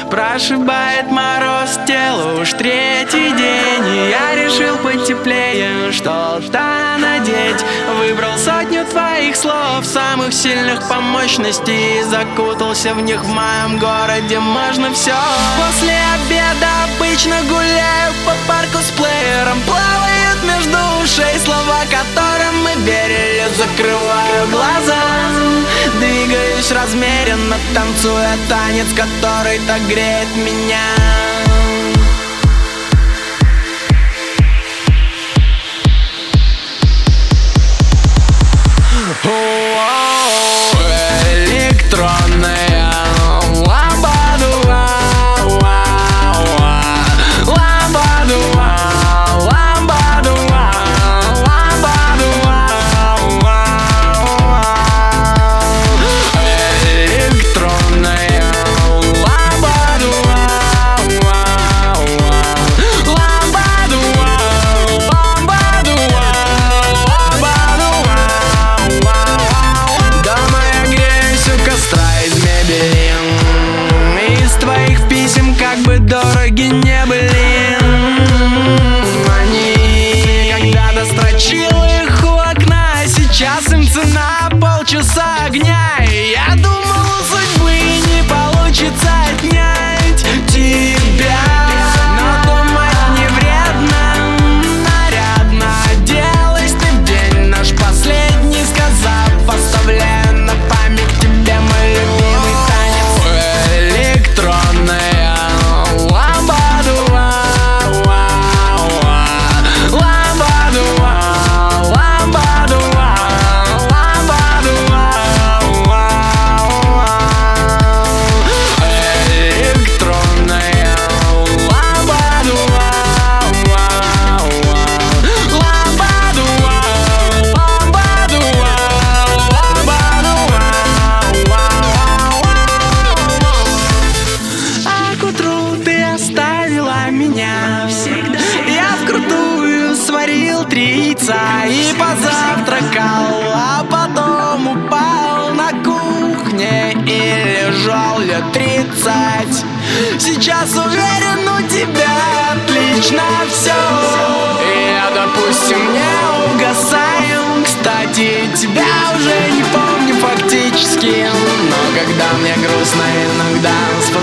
Прошибает мороз тело уж третий день, и я решил потеплее что-то надеть. Выбрал сотню твоих слов, самых сильных по мощности, и закутался в них. В моем городе можно все. После обеда обычно гуляю по парку с плеером. Плавают между ушей слова, которым мы верили. Закрываю глаза, двигаюсь размеренно, танцуя танец, который так греет меня. Электронная ламбадуа, ламбадуа, ламбадуа, ламбадуа. Электронная ламбадуа, ламбадуа, ламбадуа, ламбадуа. Дома я греюсь у костра из мебели, из твоих писем, как бы дороги не были они. Когда-то строчил их у окна, сейчас им цена полчаса огня. И я думал, у судьбы не получится отнять тебя, но думать не вредно, нарядно оделась ты в день наш последний, сказав, оставляю на память тебе мой любимый танец. Электронная ламбадуа, ламбадуа, ламбадуа, ламбадуа. Электронная ламбадуа, ламбадуа, ламбадуа, ламбадуа. А к утру ты оставила меня всегда. Я вкрутую сварил 3 яйца и позавтракал, а потом упал на кухне и лежал лет 30. Сейчас уверен, у тебя отлично все. И я, допустим, не угасаю. Кстати, тебя уже не помню фактически, но когда мне грустно, иногда